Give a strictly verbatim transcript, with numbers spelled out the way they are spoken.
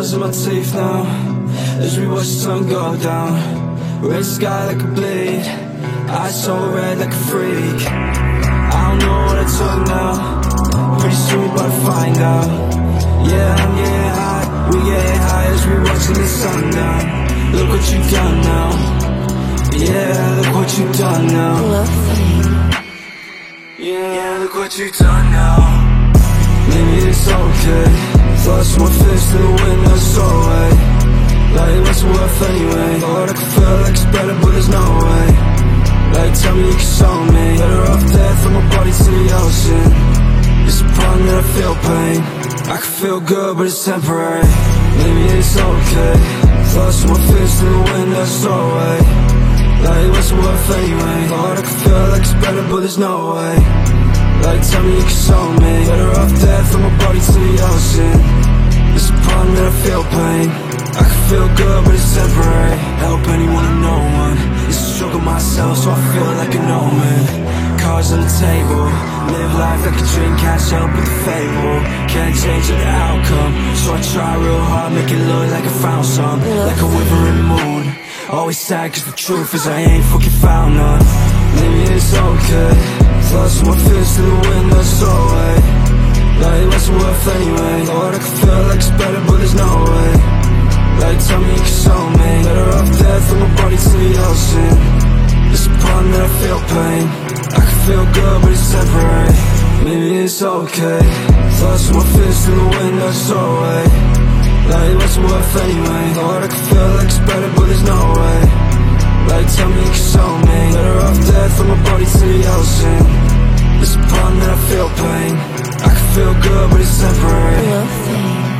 nails in my teeth now as we watch the sun go down. Red sky like a bleed, eyes so red like a freak. I don't know what I took now, pretty soon we about to find out. Yeah, I'm getting high, we getting high as we watching the sun down. Look what you done now, yeah, look what you done now. Yeah, look what you done now. Maybe it's okay, thoughts my fist to the wind, that's alright. Like what's it worth anyway? Thought I could feel like it's better, but there's no way. Like tell me you can show me, better off dead from my body to the ocean. It's a problem that I feel pain, I can feel good but it's temporary. Maybe it's okay, thoughts my fist to the wind, that's alright. Like what's it worth anyway? Thought I could feel like it's better, but there's no way. Like tell me you can show me, better off dead from my body to the ocean. It's a problem that I feel pain, I can feel good but it's temporary. Help anyone or no one, it's a struggle myself so I feel like an omen. Cards on the table, live life like a dream, catch up with the fable. Can't change the outcome, so I try real hard, make it look like I found some. Like a withering moon, always sad cause the truth is I ain't fucking found none. Maybe it's okay, thoughts my fist to the wind, that's alright. Like what's it worth anyway? Thought I could feel like it's better but there's no way. Like tell me you can show me, better off dead from my body to the ocean. It's a problem that I feel pain, I can feel good but it's temporary. Maybe it's okay, thoughts my fist to the wind, that's alright. Like what's it worth anyway? Thought I could feel like it's better but there's no way. Like tell me you can show me, better off dead from my body to the ocean. It's a problem that I feel pain, I can feel good but it's temporary.